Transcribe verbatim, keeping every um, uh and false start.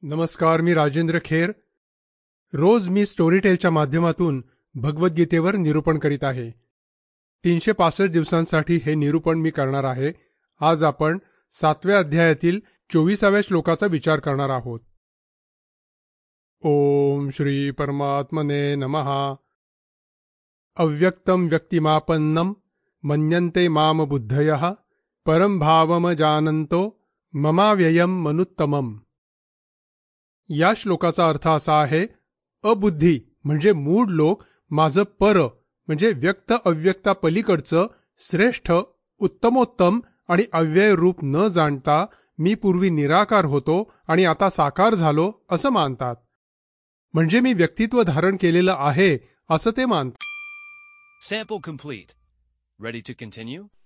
नमस्कार, मी राजेंद्र खेर. रोज मी स्टोरीटेलच्या माध्यमातून भगवद्गीतेवर निरूपण करीत आहे. तीनशे पासष्ट दिवसांसाठी हे निरूपण मी करणार आहे. आज आपण सातव्या अध्यायातील चोवीसाव्या श्लोकाचा विचार करणार आहोत. ओम श्री परमात्मने नमः. अव्यक्तं व्यक्तिमापन्नं मन्यन्ते माम बुद्धयः परं भावम जानन्तो ममाव्ययम मनुत्तमम्. या श्लोकाचा अर्थ असा आहे, अबुद्धी म्हणजे मूढ लोक माझं पर म्हणजे व्यक्त अव्यक्ता पलीकडचं श्रेष्ठ उत्तमोत्तम आणि अव्यय रूप न जाणता मी पूर्वी निराकार होतो आणि आता साकार झालो असं मानतात. म्हणजे मी व्यक्तित्व धारण केलेलं आहे असं ते मानतात. Sample complete. Ready to continue?